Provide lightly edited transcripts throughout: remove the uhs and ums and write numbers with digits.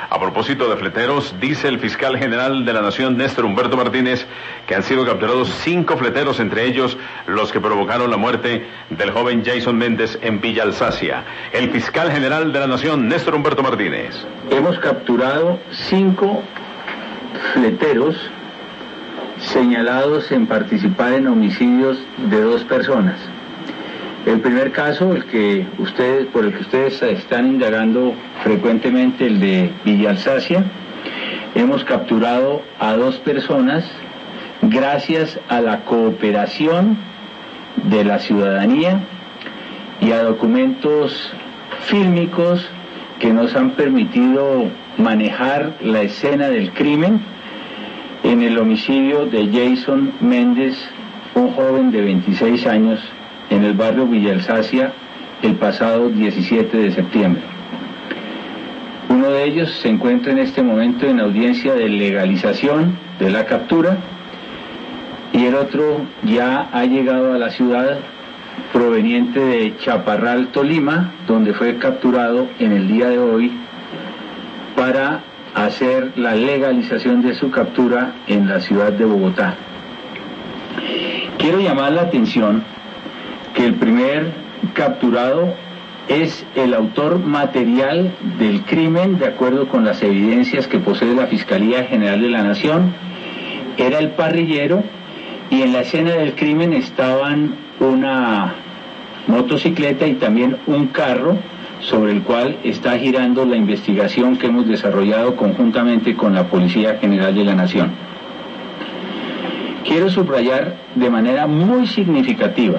A propósito de fleteros, dice el fiscal general de la Nación, Néstor Humberto Martínez, que han sido capturados 5 fleteros, entre ellos los que provocaron la muerte del joven Jason Méndez en Villa Alsacia. El fiscal general de la Nación, Néstor Humberto Martínez. Hemos capturado 5 fleteros señalados en participar en homicidios de 2 personas. El primer caso, por el que ustedes están indagando frecuentemente, el de Villa Alsacia, hemos capturado a 2 personas gracias a la cooperación de la ciudadanía y a documentos fílmicos que nos han permitido manejar la escena del crimen en el homicidio de Jason Méndez, un joven de 26 años, en el barrio Villa Alsacia el pasado 17 de septiembre. Uno de ellos se encuentra en este momento en audiencia de legalización de la captura y el otro ya ha llegado a la ciudad proveniente de Chaparral, Tolima, donde fue capturado en el día de hoy para hacer la legalización de su captura en la ciudad de Bogotá. Quiero llamar la atención que el primer capturado es el autor material del crimen, de acuerdo con las evidencias que posee la Fiscalía General de la Nación. Era el parrillero y en la escena del crimen estaban una motocicleta y también un carro sobre el cual está girando la investigación que hemos desarrollado conjuntamente con la Policía General de la Nación. Quiero subrayar de manera muy significativa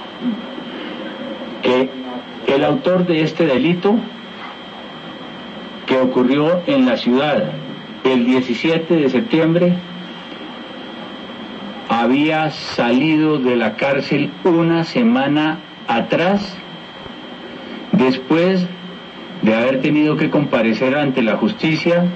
que el autor de este delito, que ocurrió en la ciudad el 17 de septiembre, había salido de la cárcel una semana atrás, después de haber tenido que comparecer ante la justicia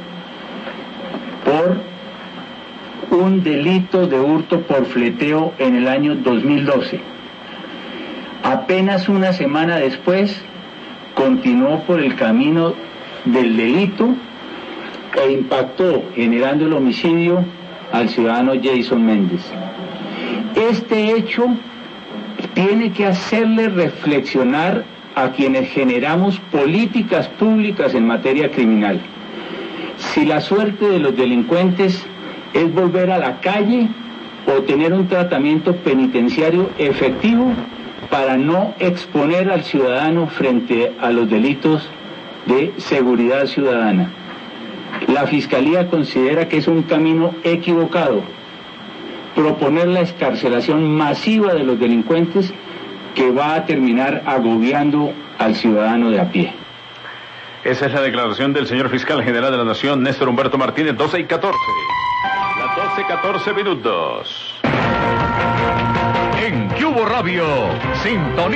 por un delito de hurto por fleteo en el año 2012. Apenas una semana después continuó por el camino del delito e impactó, generando el homicidio al ciudadano Jason Méndez. Este hecho tiene que hacerle reflexionar a quienes generamos políticas públicas en materia criminal. Si la suerte de los delincuentes es volver a la calle o tener un tratamiento penitenciario efectivo para no exponer al ciudadano frente a los delitos de seguridad ciudadana. La Fiscalía considera que es un camino equivocado proponer la excarcelación masiva de los delincuentes que va a terminar agobiando al ciudadano de a pie. Esa es la declaración del señor fiscal general de la Nación, Néstor Humberto Martínez, 12:14. Las 12:14 minutos. En Cubo Radio, sintonía.